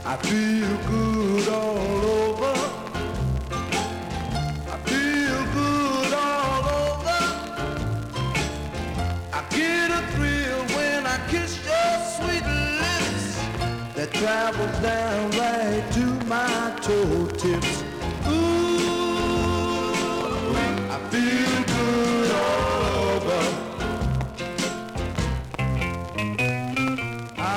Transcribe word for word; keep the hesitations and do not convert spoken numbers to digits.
I feel good all over. I feel good all over. I get a thrill when I kiss your sweet lips that travels down right to my toe tips.